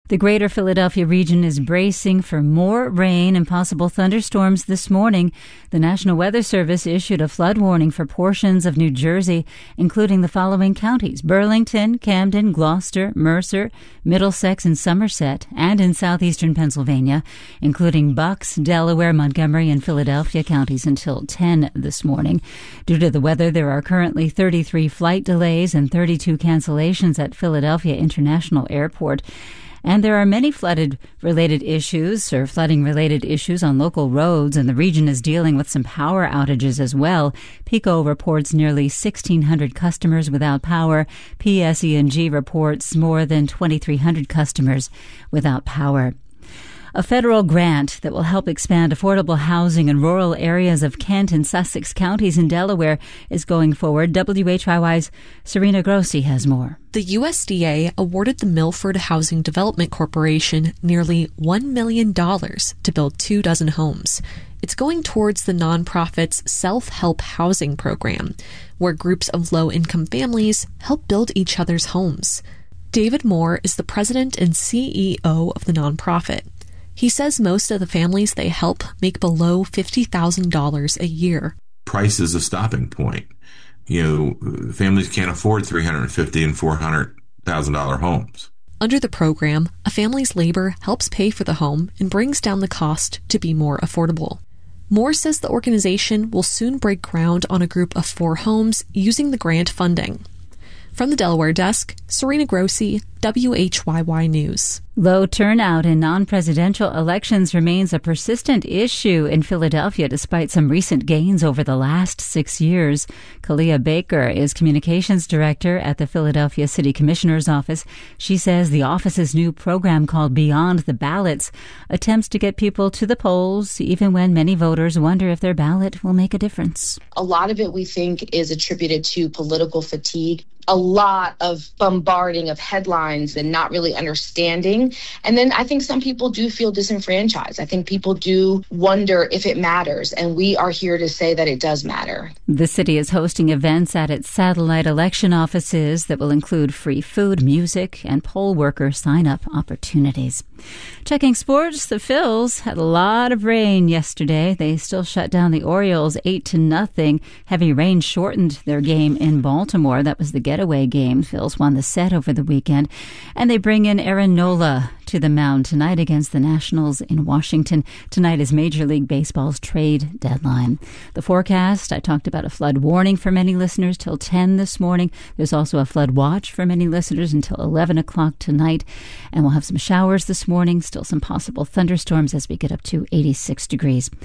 The greater Philadelphia region is bracing for more rain and possible thunderstorms this morning. The National Weather Service issued a flood warning for portions of New Jersey, including the following counties: Burlington, Camden, Gloucester, Mercer, Middlesex, and Somerset, and in southeastern Pennsylvania, including Bucks, Delaware, Montgomery, and Philadelphia counties until 10 this morning. Due to the weather, there are currently 33 flight delays and 32 cancellations at Philadelphia International Airport. And there are many flooding-related issues on local roads, and the region is dealing with some power outages as well. PECO reports nearly 1,600 customers without power. PSE&G reports more than 2,300 customers without power. A federal grant that will help expand affordable housing in rural areas of Kent and Sussex counties in Delaware is going forward. WHYY's Serena Grossi has more. The USDA awarded the Milford Housing Development Corporation nearly $1 million to build 24 homes. It's going towards the nonprofit's self-help housing program, where groups of low-income families help build each other's homes. David Moore is the president and CEO of the nonprofit. He says most of the families they help make below $50,000 a year. Price is a stopping point. Families can't afford $350,000 and $400,000 homes. Under the program, a family's labor helps pay for the home and brings down the cost to be more affordable. Moore says the organization will soon break ground on a group of 4 homes using the grant funding. From the Delaware desk, Serena Grossi, WHYY News. Low turnout in non-presidential elections remains a persistent issue in Philadelphia despite some recent gains over the last 6 years. Kalia Baker is communications director at the Philadelphia City Commissioner's office. She says the office's new program called Beyond the Ballots attempts to get people to the polls even when many voters wonder if their ballot will make a difference. A lot of it, we think, is attributed to political fatigue. A lot of bombarding of headlines and not really understanding. And then I think some people do feel disenfranchised. I think people do wonder if it matters. And we are here to say that it does matter. The city is hosting events at its satellite election offices that will include free food, music, and poll worker sign-up opportunities. Checking sports, the Phils had a lot of rain yesterday. They still shut down the Orioles 8-0. Heavy rain shortened their game in Baltimore. That was the getaway game. Phils won the set over the weekend. And they bring in Aaron Nola to the mound tonight against the Nationals in Washington. Tonight is Major League Baseball's trade deadline. The forecast, I talked about a flood warning for many listeners till 10 this morning. There's also a flood watch for many listeners until 11 o'clock tonight. And we'll have some showers this morning, still some possible thunderstorms as we get up to 86 degrees.